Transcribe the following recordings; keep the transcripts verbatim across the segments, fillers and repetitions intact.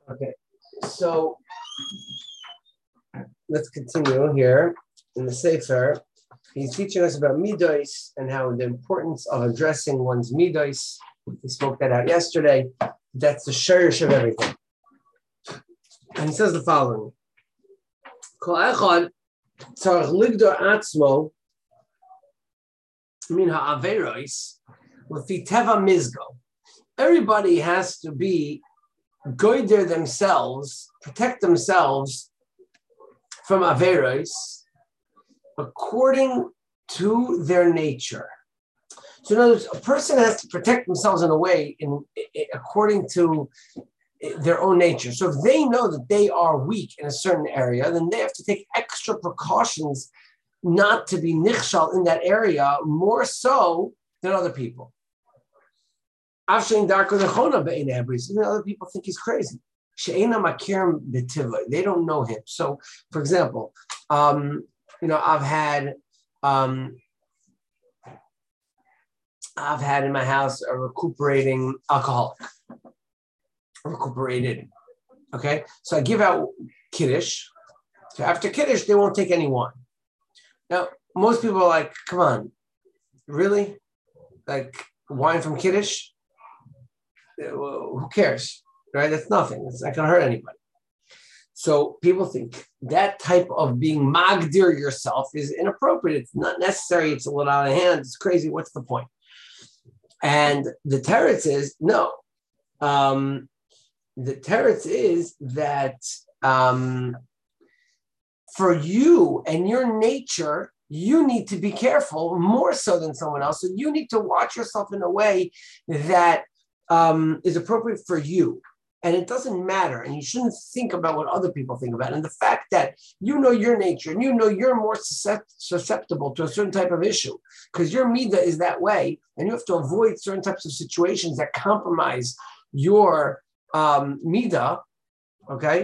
Okay, so let's continue here in the Sefer. He's teaching us about midos and how the importance of addressing one's midos. We spoke that out yesterday. That's the shirish of everything. And he says the following: Kol echad tzarich ligdor atzmo min ha'averos l'fi teva mizgo. Everybody has to be goider themselves, protect themselves from averos according to their nature. So in other words, a person has to protect themselves in a way in, in according to their own nature. So if they know that they are weak in a certain area, then they have to take extra precautions not to be nichshal in that area more so than other people. Even other people think he's crazy. They don't know him. So, for example, um, you know, I've had, um, I've had in my house a recuperating alcoholic, recuperated. Okay, so I give out kiddush. So after kiddush, they won't take any wine. Now, most people are like, "Come on, really? Like wine from kiddush? Who cares, right? That's nothing. It's not going to hurt anybody." So people think that type of being magdir yourself is inappropriate. It's not necessary. It's a little out of hand. It's crazy. What's the point? And the teretz is, no. Um, the teretz is that um, for you and your nature, you need to be careful more so than someone else. So you need to watch yourself in a way that Um, is appropriate for you, and it doesn't matter, and you shouldn't think about what other people think about it. And the fact that you know your nature and you know you're more susceptible to a certain type of issue because your midah is that way, and you have to avoid certain types of situations that compromise your um, midah. Okay,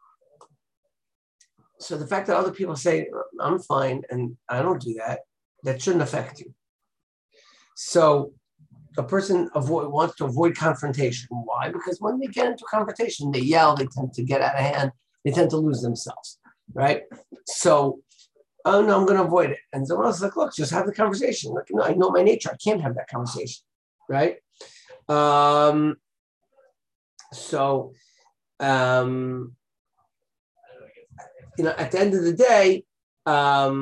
so the fact that other people say I'm fine and I don't do that, that shouldn't affect you. So a person avoid, wants to avoid confrontation. Why? Because when they get into confrontation, they yell, they tend to get out of hand, they tend to lose themselves, right? So, oh no, I'm going to avoid it. And someone else is like, look, just have the conversation. Like, no, I know my nature. I can't have that conversation, right? Um, so, um, you know, at the end of the day, um,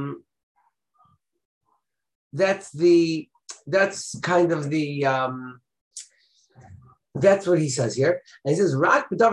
that's the That's kind of the, um, that's what he says here. And he says,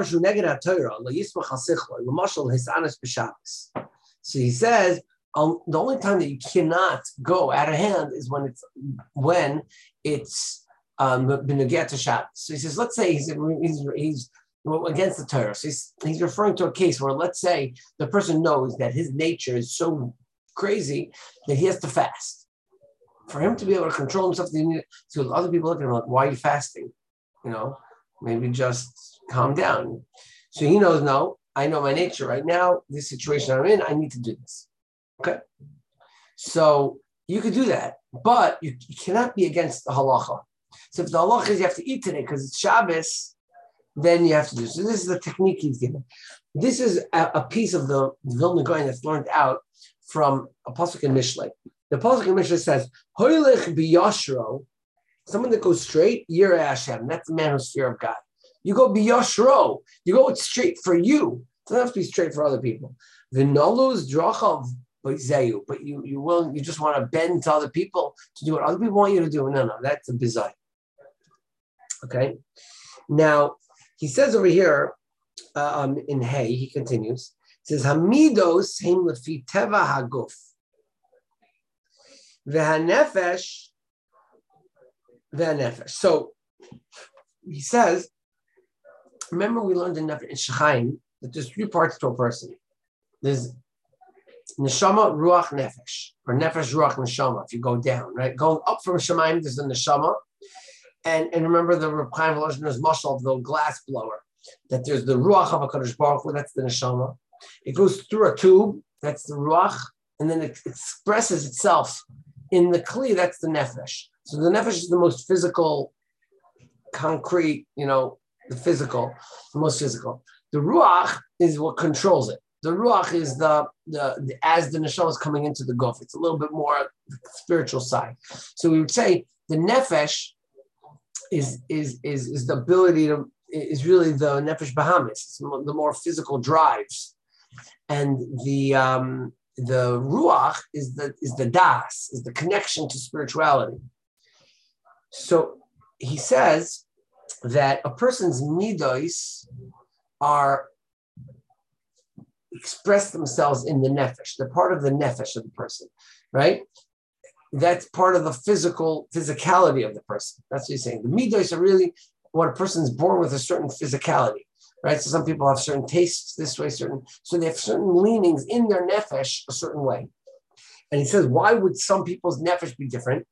so he says, um, the only time that you cannot go out of hand is when it's, when it's, um, so he says, let's say he's, he's, he's against the Torah. So he's, he's referring to a case where, let's say the person knows that his nature is so crazy that he has to fast. For him to be able to control himself, so other people look at him like, why are you fasting? You know, maybe just calm down. So he knows, no, I know my nature right now. This situation I'm in, I need to do this. Okay. So you could do that, but you, you cannot be against the halacha. So if the halacha is you have to eat today because it's Shabbos, then you have to do. So this is the technique he's given. This is a, a piece of the Vilna Gaon that's learned out from a pasuk in Mishlei. The pasuk in Mishlei says, "Hoylech biyashro," someone that goes straight, Yireh Hashem. That's the man who's fear of God. You go biyashro. You go straight for you. It doesn't have to be straight for other people. V'noluz drachav b'zeyu, but you you will you just want to bend to other people to do what other people want you to do. No, no, that's a bizarre. Okay. Now he says over here uh, um, in Hay, he continues. He says, "Hamidos heim lefi teva haguf." V'hanefesh, v'hanefesh. So he says, remember we learned in Nefesh in Shechaim that there's three parts to a person. There's neshama, ruach, nefesh, or nefesh, ruach, neshama. If you go down, right, going up from Shemaim, there's the neshama, and and remember the Reb Chaim Volozhiner's mashal of the glass blower. That there's the ruach of Hakadosh Baruch Hu, that's the neshama. It goes through a tube, that's the ruach, and then it expresses itself in the kli, that's the nefesh. So the nefesh is the most physical, concrete, you know, the physical, the most physical. The ruach is what controls it. The ruach is the, the, the as the neshama is coming into the guf. It's a little bit more spiritual side. So we would say the nefesh is is is is the ability to is really the nefesh bahamis. It's the more physical drives, and the um, the ruach is the is the das, is the connection to spirituality. So he says that a person's midos are express themselves in the nefesh. They're part of the nefesh of the person, right? That's part of the physical physicality of the person. That's what he's saying. The midos are really what a person's born with, a certain physicality, right? So some people have certain tastes this way, certain, so they have certain leanings in their nefesh a certain way. And he says, why would some people's nefesh be different?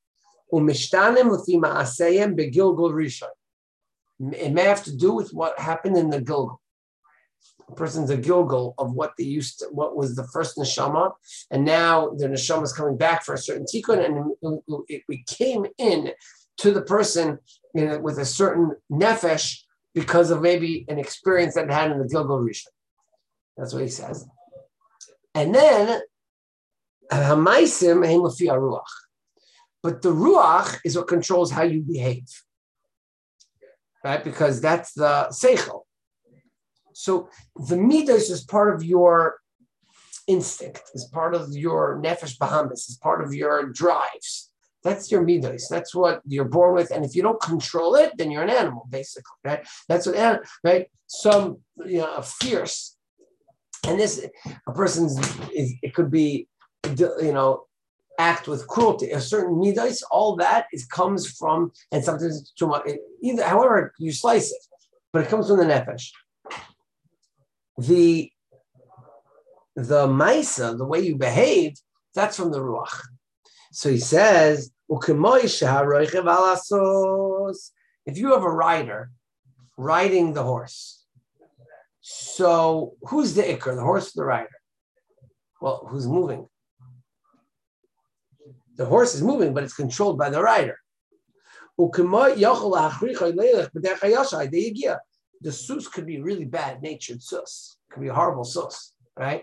It may have to do with what happened in the Gilgal. A person's a Gilgal of what they used to, what was the first neshama, and now the neshama is coming back for a certain tikkun, and it, it came in to the person, you know, with a certain nefesh because of maybe an experience that it had in the Gilgal Rishon. That's what he says. And then Hamaisim heim lefi haruach. But the ruach is what controls how you behave, right? Because that's the seichel. So the midos is part of your instinct, is part of your nefesh bahamis, is part of your drives. That's your midos. That's what you're born with. And if you don't control it, then you're an animal, basically, right? That's what, right? Some, you know, fierce. And this, a person's, is, it could be, you know, act with cruelty. A certain midos, all that is comes from, and sometimes it's too much, either, however you slice it, but it comes from the nefesh. The the maisa, the way you behave, that's from the ruach. So he says, if you have a rider riding the horse, so who's the ikr, the horse or the rider? Well, who's moving? The horse is moving, but it's controlled by the rider. The sus could be really bad-natured sus. It could be a horrible sus, right?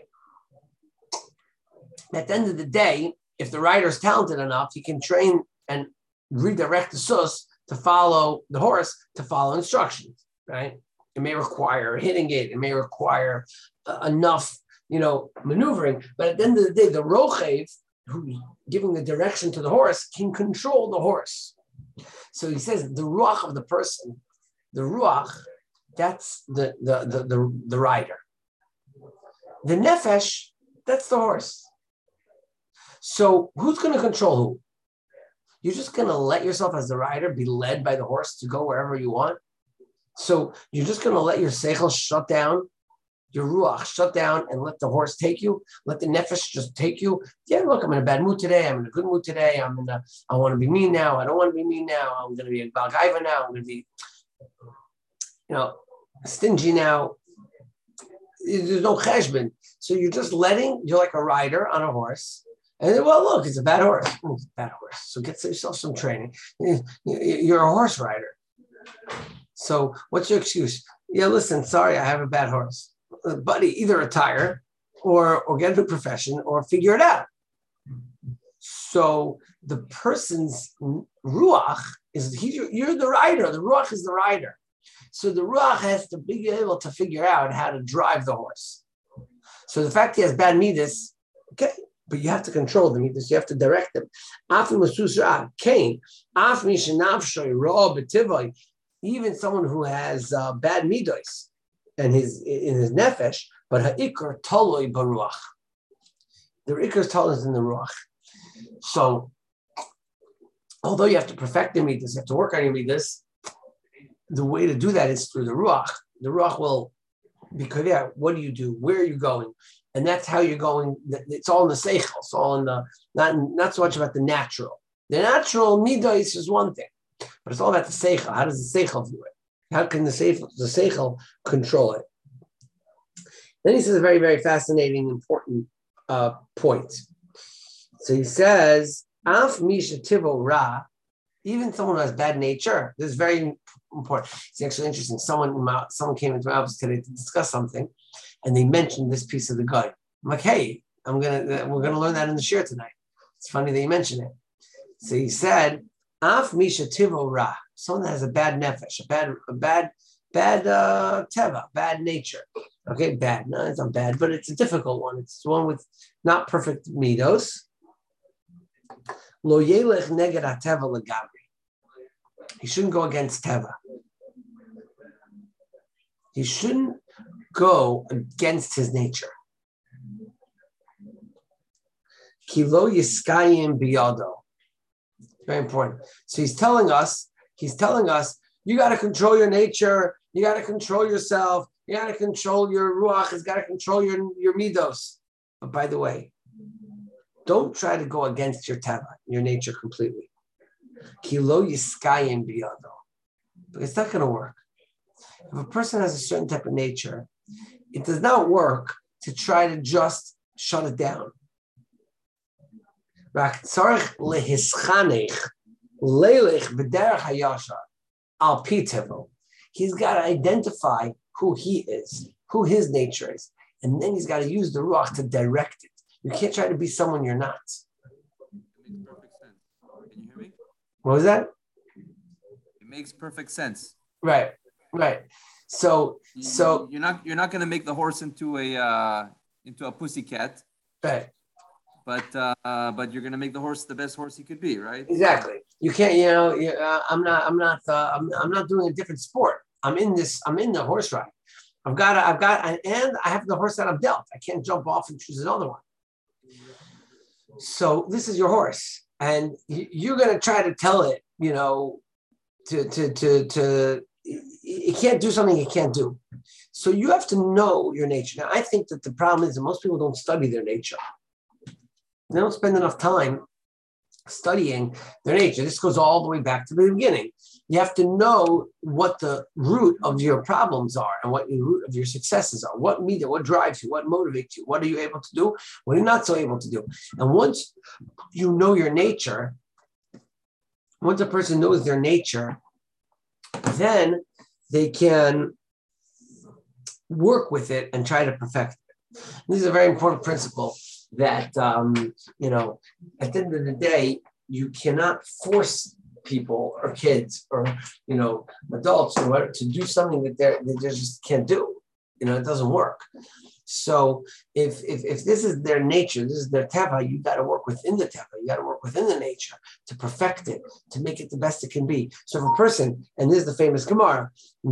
At the end of the day, if the rider is talented enough, he can train and redirect the sus to follow the horse, to follow instructions, right? It may require hitting it. It may require uh, enough, you know, maneuvering. But at the end of the day, the rochev, who's giving the direction to the horse, can control the horse. So he says the ruach of the person, the ruach, that's the, the, the, the, the rider. The nefesh, that's the horse. So who's going to control who? You're just going to let yourself as the rider be led by the horse to go wherever you want? So you're just going to let your seichel shut down, your ruach shut down, and let the horse take you? Let the nefesh just take you? Yeah, look, I'm in a bad mood today. I'm in a good mood today. I'm in a, I want to be mean now. I don't want to be mean now. I'm going to be a balgaiva now. I'm going to be, you know, stingy now. There's no cheshbon. So you're just letting, you're like a rider on a horse. And then, well, look, it's a bad horse. Oh, it's a bad horse. So get yourself some training. You're a horse rider. So what's your excuse? Yeah, listen, sorry, I have a bad horse. Buddy, either retire or, or get a new profession or figure it out. So the person's ruach is, he's, you're the rider. The ruach is the rider. So the ruach has to be able to figure out how to drive the horse. So the fact he has bad midas, okay, but you have to control the midas. You have to direct them. Even someone who has uh, bad midas and his in his nefesh, but ha'ikr toloi baruach. The ikr is toloi is in the ruach. So, although you have to perfect the midas, you have to work on your midas. The way to do that is through the ruach. The ruach will be clear. What do you do? Where are you going? And that's how you're going. It's all in the seichel. It's all in the, not, not so much about the natural. The natural midas is one thing, but it's all about the seichel. How does the seichel view it? How can the seichel, the seichel control it? Then he says a very, very fascinating, important uh, point. So he says, Af misha tivo ra, Even someone who has bad nature, this is very important. It's actually interesting. Someone someone came into my office today to discuss something, and they mentioned this piece of the gut. I'm like, hey, I'm gonna we're gonna learn that in the shir tonight. It's funny that you mentioned it. So he said, Af Misha Tivo Ra, someone that has a bad nefesh, a bad, a bad, bad uh, teva, bad nature. Okay, bad. No, it's not bad, but it's a difficult one. It's one with not perfect midos. Lo yelech neged hateva legabri. He shouldn't go against teva. He shouldn't go against his nature. Kilo yiskayim biyado. Very important. So he's telling us, he's telling us, you got to control your nature. You got to control yourself. You got to control your ruach. It's got to control your, your midos. But by the way, don't try to go against your teva, your nature completely. Kilo yiskayim biyado. But it's not going to work. If a person has a certain type of nature, it does not work to try to just shut it down. He's got to identify who he is, who his nature is, and then he's got to use the ruach to direct it. You can't try to be someone you're not. It makes perfect sense. Can you hear me? What was that? It makes perfect sense. Right, right. So, you, so you're not you're not going to make the horse into a uh, into a pussycat. Right. But uh, but you're gonna make the horse the best horse he could be, right? Exactly. You can't, you know. You, uh, I'm not. I'm not. Uh, I'm, I'm not doing a different sport. I'm in this. I'm in the horse ride. I've got. I've got. And I have the horse that I'm dealt. I can't jump off and choose another one. So this is your horse, and you, you're gonna try to tell it, you know, to to to to. It can't do something it can't do. So you have to know your nature. Now, I think that the problem is that most people don't study their nature. They don't spend enough time studying their nature. This goes all the way back to the beginning. You have to know what the root of your problems are and what the root of your successes are. What media, what drives you, what motivates you, what are you able to do, what are you not so able to do. And once you know your nature, once a person knows their nature, then they can work with it and try to perfect it. This is a very important principle. That, um, you know, at the end of the day, you cannot force people or kids or, you know, adults or whatever to do something that they're, they just can't do. You know, it doesn't work. So if, if, if this is their nature, this is their teva, you got to work within the teva. You got to work within the nature to perfect it, to make it the best it can be. So if a person, and this is the famous Gemara,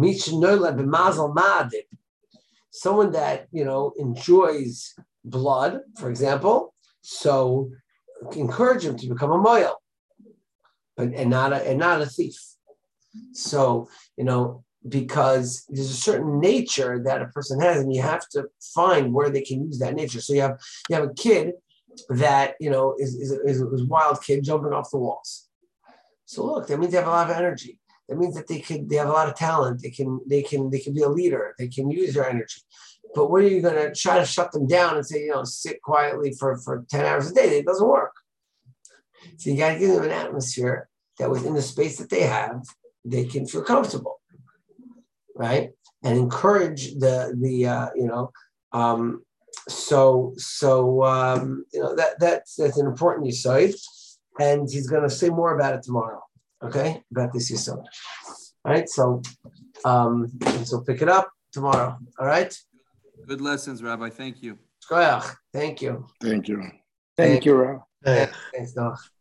someone that, you know, enjoys blood, for example, so encourage him to become a moil, but and not a and not a thief. So, you know, because there's a certain nature that a person has, and you have to find where they can use that nature. So you have you have a kid that, you know, is is, is, is a wild kid jumping off the walls. So look, that means they have a lot of energy. That means that they could they have a lot of talent. They can they can they can be a leader. They can use their energy. But what are you going to try to shut them down and say, you know, sit quietly for, for ten hours a day? It doesn't work. So you got to give them an atmosphere that within the space that they have, they can feel comfortable, right? And encourage the, the uh, you know, um, so, so um, you know, that that's, that's an important yesod. And he's going to say more about it tomorrow, okay, about this yesod. All right, so, um, so pick it up tomorrow, all right? Good lessons, Rabbi. Thank you. Thank you. Thank you. Thank, Thank you, Rabbi. Thanks, Thanks Noah.